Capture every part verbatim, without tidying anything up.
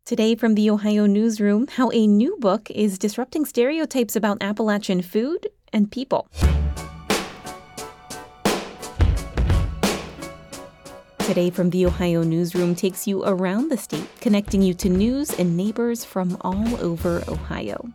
Today from the Ohio Newsroom, how a new book is disrupting stereotypes about Appalachian food and people. Today from the Ohio Newsroom takes you around the state, connecting you to news and neighbors from all over Ohio.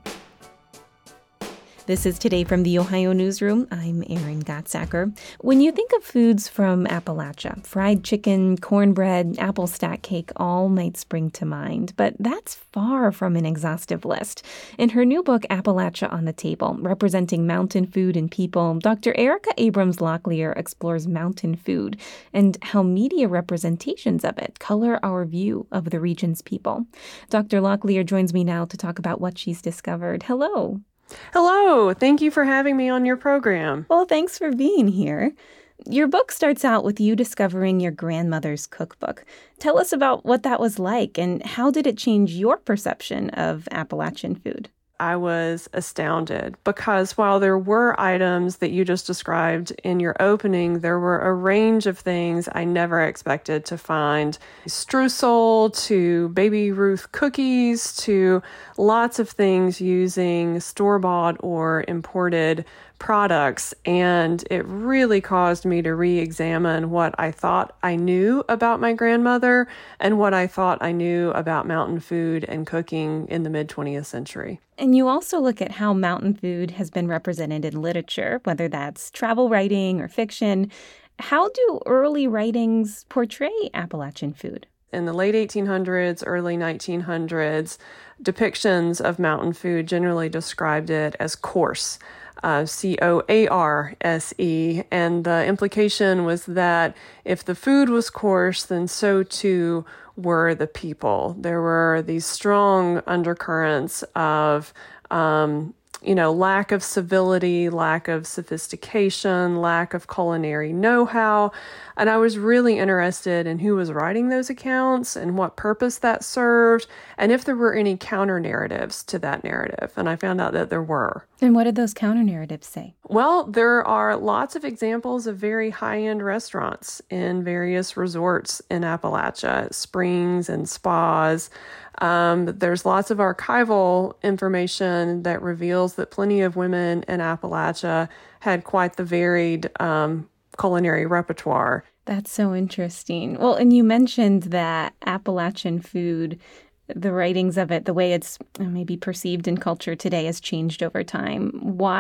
This is Today from the Ohio Newsroom. I'm Erin Gottsacker. When you think of foods from Appalachia, fried chicken, cornbread, apple stack cake all might spring to mind. But that's far from an exhaustive list. In her new book, Appalachia on the Table, Representing Mountain Food and People, Doctor Erica Abrams-Locklear explores mountain food and how media representations of it color our view of the region's people. Doctor Locklear joins me now to talk about what she's discovered. Hello. Hello. Thank you for having me on your program. Well, thanks for being here. Your book starts out with you discovering your grandmother's cookbook. Tell us about what that was like and how did it change your perception of Appalachian food? I was astounded because while there were items that you just described in your opening, there were a range of things I never expected to find. Streusel to Baby Ruth cookies to lots of things using store-bought or imported products. And it really caused me to re-examine what I thought I knew about my grandmother and what I thought I knew about mountain food and cooking in the mid-twentieth century. And you also look at how mountain food has been represented in literature, whether that's travel writing or fiction. How do early writings portray Appalachian food? In the late eighteen hundreds, early nineteen hundreds, depictions of mountain food generally described it as coarse. Uh, C O A R S E, and the implication was that if the food was coarse, then so too were the people. There were these strong undercurrents of, um, you know, lack of civility, lack of sophistication, lack of culinary know-how. And I was really interested in who was writing those accounts and what purpose that served, and if there were any counter-narratives to that narrative. And I found out that there were. And what did those counter-narratives say? Well, there are lots of examples of very high-end restaurants in various resorts in Appalachia, springs and spas. Um, there's lots of archival information that reveals that plenty of women in Appalachia had quite the varied um, culinary repertoire. That's so interesting. Well, and you mentioned that Appalachian food, the writings of it, the way it's maybe perceived in culture today has changed over time.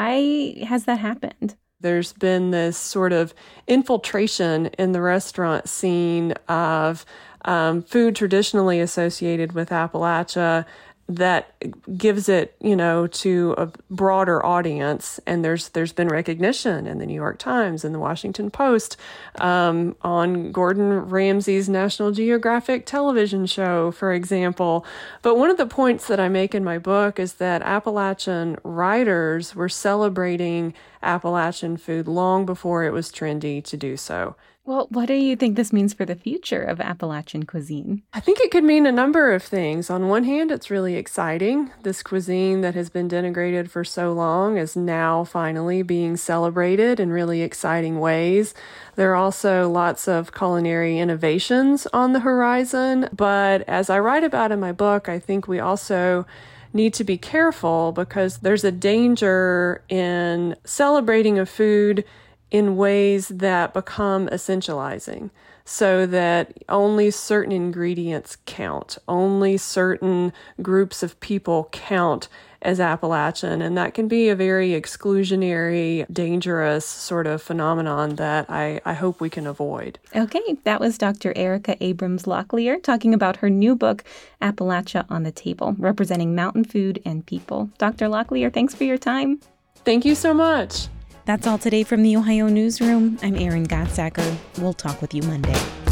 Why has that happened? There's been this sort of infiltration in the restaurant scene of um, food traditionally associated with Appalachia that gives it, you know, to a broader audience. And there's there's been recognition in the New York Times and the Washington Post um, on Gordon Ramsay's National Geographic television show, for example. But one of the points that I make in my book is that Appalachian writers were celebrating Appalachian food long before it was trendy to do so. Well, what do you think this means for the future of Appalachian cuisine? I think it could mean a number of things. On one hand, it's really exciting. This cuisine that has been denigrated for so long is now finally being celebrated in really exciting ways. There are also lots of culinary innovations on the horizon. But as I write about in my book, I think we also need to be careful because there's a danger in celebrating a food in ways that become essentializing, so that only certain ingredients count, only certain groups of count count as Appalachian. And that can be a very exclusionary, dangerous sort of phenomenon that I, I hope we can avoid. Okay, that was Doctor Erica Abrams-Locklear talking about her new book, Appalachia on the Table, Representing Mountain Food and People. Doctor Locklear, thanks for your time. Thank you so much. That's all today from the Ohio Newsroom. I'm Erin Gottsacker. We'll talk with you Monday.